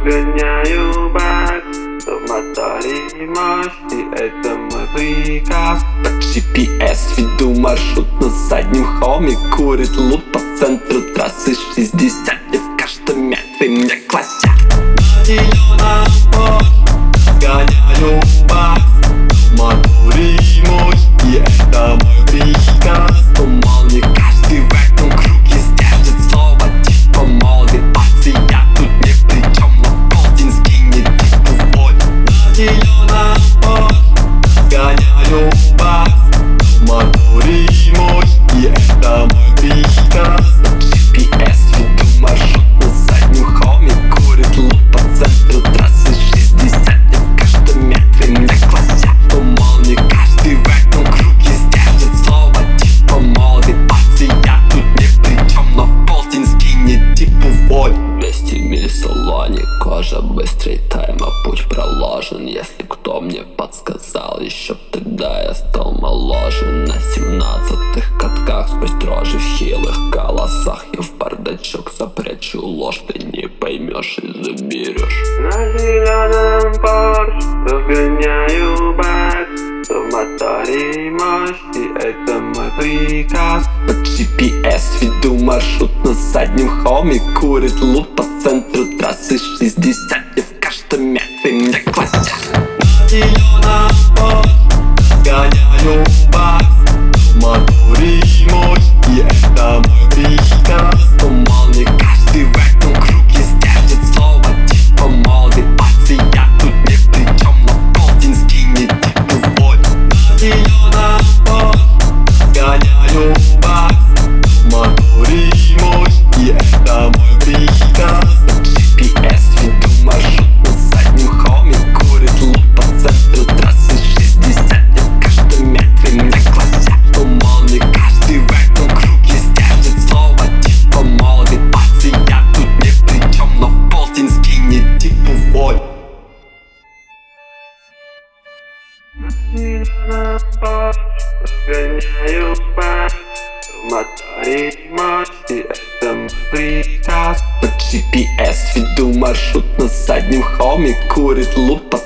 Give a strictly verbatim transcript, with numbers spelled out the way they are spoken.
разгоняю бак, в моторе мощь, и это мой приказ. По джи пи эс веду маршрут на заднем хоме. Курит луп по центру трассы шестьдесят, и в каждом метре мне классят. На зеленом Porsche гоняю бак, в моторе мощь, и это мой приказ. Думал, не каждый в этом круге сдержит слово типа мотивация. Я тут ни при чем, но полдень скинет типа боль. На зеленом Porsche гоняю бак, в моторе мощь, и это мой приказ. По джи пи эс веду маршрут на заднем хоме. Курит луп по центру трассы шестьдесят, и в каждом метре мне классят. Думал, не каждый в этом круге сдержит слово типа мотивация. Я тут ни при чем, но в полдень скинет типа боль. Двести миль в салоне, кожа быстрый тайм, а путь проложен. Если кто мне подсказал, еще тогда я стал моложе. На семнадцатых катках сквозь дрожи в хилых голосах я в бардачок запрячу ложь, ты не поймешь и заберешь. На зеленом Porsche разгоняю бак, в моторе мощь, и это мой приказ. По джи пи эс веду маршрут на заднем хоме. Курит луп по центру трассы шестьдесят, и в каждом метре мне классят. На зеленом Porsche гоняю бак, в моторе мощь, и это мой приказ. Думал, не каждый в этом круге сдержит слово типа мотивация. Я тут ни при чем, но в полдень скинет типа боль. На зеленом Porsche гоняю бак, в моторе мощь, и это мой приказ. По джи пи эс веду маршрут на заднем хоме. Курит луп по центру трассы шестьдесят, и в каждом метре мне классят. Думал, не каждый в этом круге сдержит слово типа мотивация. Я тут ни при чем, но в полдень скинет типа боль. На зеленом Porsche разгоняю бак, в моторе мощь, и это мой приказ. По джи пи эс веду маршрут на заднем хоме. Курит луп по